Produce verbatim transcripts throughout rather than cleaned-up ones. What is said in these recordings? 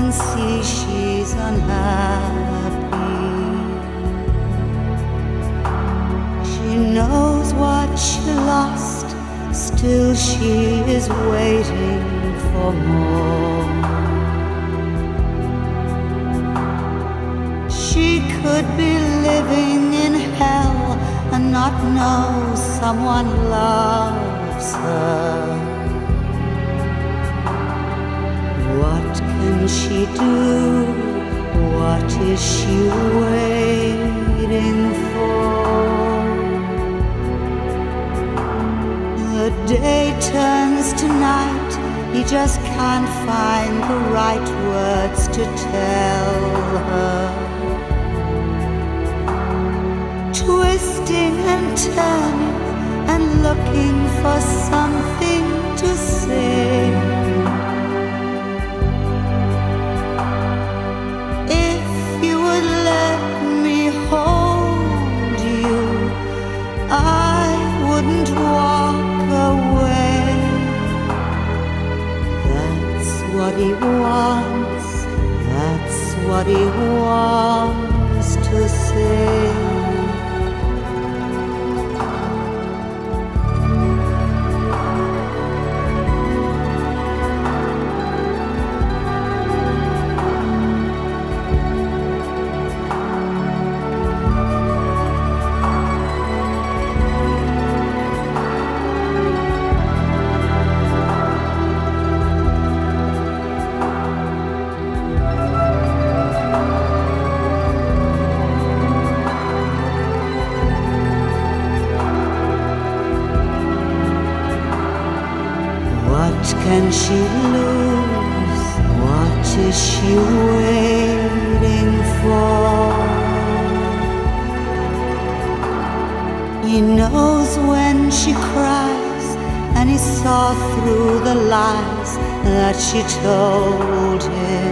can see she's unhappy. She knows what she lost, still she is waiting for more. She could be living in hell and not know someone loves her. What can she do? What is she waiting for? The day turns to night, he just can't find the right words to tell her. Twisting and turning and looking for something to say. If you would let me hold you, I wouldn't walk away. That's what he wants, that's what he wants to say. What can she lose? What is she waiting for? He knows when she cries, and he saw through the lies that she told him.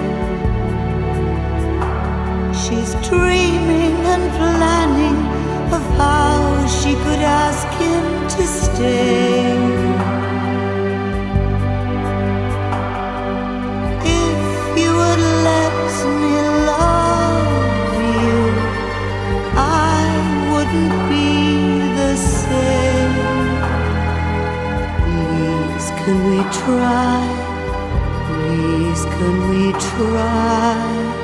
She's dreaming and planning of how she could ask him to stay. Can we try? Please, can we try?